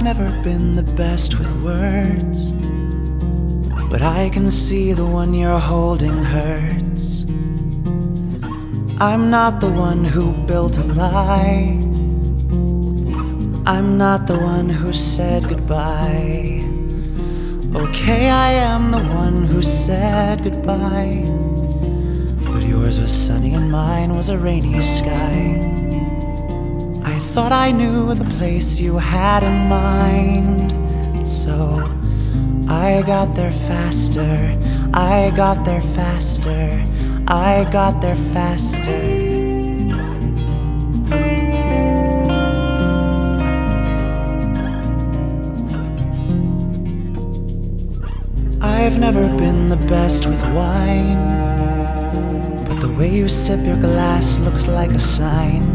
never been the best with words, but I can see the one you're holding hurts. I'm not the one who built a lie. I'm not the one who said goodbye. Okay, I am the one who said goodbye, but yours was sunny and mine was a rainy sky. I thought I knew the place you had in mind, so I got there faster, I got there faster, I got there faster. I've never been the best with wine, but the way you sip your glass looks like a sign.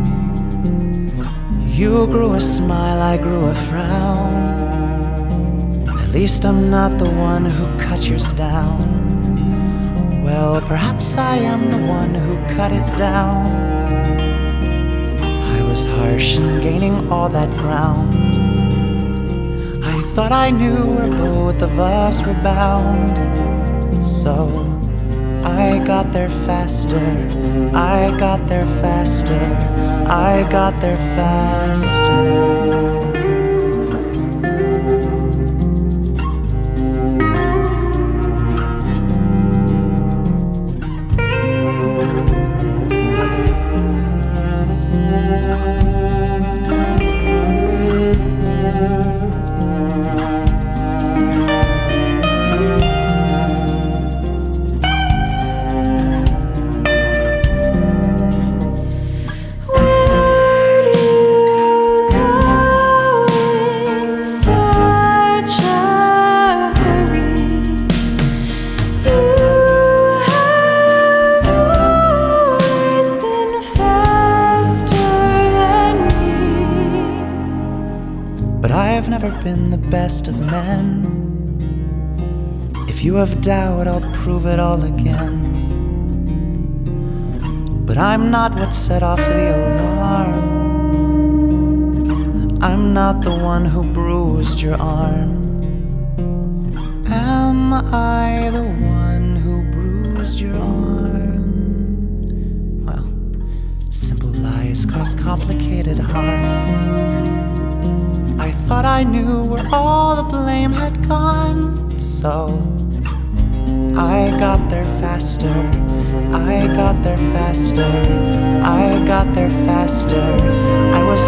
You grew a smile, I grew a frown. At least I'm not the one who cut yours down. Well, perhaps I am the one who cut it down. I was harsh in gaining all that ground. I thought I knew where both of us were bound, so I got there faster, I got there faster, I got there faster. But I've never been the best of men. If you have doubt, I'll prove it all again. But I'm not what set off the alarm. I'm not the one who bruised your arm. Am I the one who bruised your arm? Well, simple lies cause complicated harm. I thought I knew where all the blame had gone, so I got there faster, I got there faster, I got there faster. I was